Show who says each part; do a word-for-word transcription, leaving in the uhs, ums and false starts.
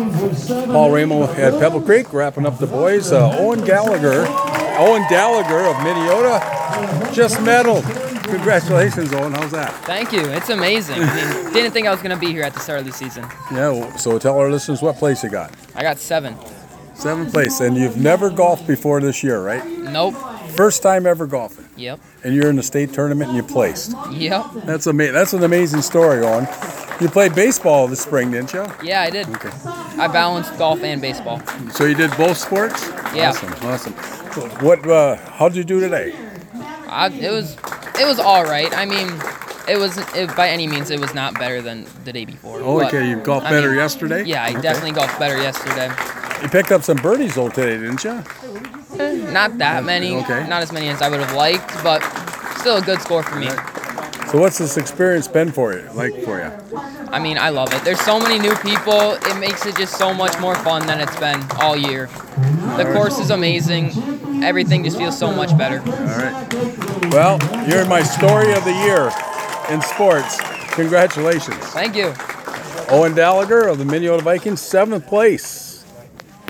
Speaker 1: Paul Ramo at Pebble Creek, wrapping up the boys. Uh, Owen Gallagher, Owen Gallagher of Minneota, just medaled. Congratulations, Owen. How's that?
Speaker 2: Thank you. It's amazing. I mean, didn't think I was going to be here at the start of the season.
Speaker 1: Yeah, well, so tell our listeners what place you got.
Speaker 2: I got seven.
Speaker 1: Seventh place, and you've never golfed before this year, right?
Speaker 2: Nope.
Speaker 1: First time ever golfing.
Speaker 2: Yep.
Speaker 1: And you're in the state tournament and you placed.
Speaker 2: Yep.
Speaker 1: That's ama- That's an amazing story, Owen. You played baseball this spring, didn't you?
Speaker 2: Yeah, I did.
Speaker 1: Okay.
Speaker 2: I balanced golf and baseball.
Speaker 1: So you did both sports?
Speaker 2: Yeah.
Speaker 1: Awesome, awesome. What? Uh, how did you do today?
Speaker 2: I, it was, it was all right. I mean, it was it, by any means it was not better than the day before.
Speaker 1: Oh,
Speaker 2: but,
Speaker 1: okay. You golfed
Speaker 2: I
Speaker 1: better
Speaker 2: mean,
Speaker 1: yesterday?
Speaker 2: Yeah, I
Speaker 1: Okay.
Speaker 2: definitely golfed better yesterday.
Speaker 1: You picked up some birdies though today, didn't you?
Speaker 2: Eh, Not that many.
Speaker 1: Okay.
Speaker 2: Not as many as I would have liked, but still a good score for me.
Speaker 1: So what's this experience been for you? Like for you?
Speaker 2: I mean, I love it. There's so many new people. It makes it just so much more fun than it's been all year. The course is amazing. Everything just feels so much better.
Speaker 1: All right. Well, you're my story of the year in sports. Congratulations.
Speaker 2: Thank you.
Speaker 1: Owen Gallagher of the Minneota Vikings, seventh place.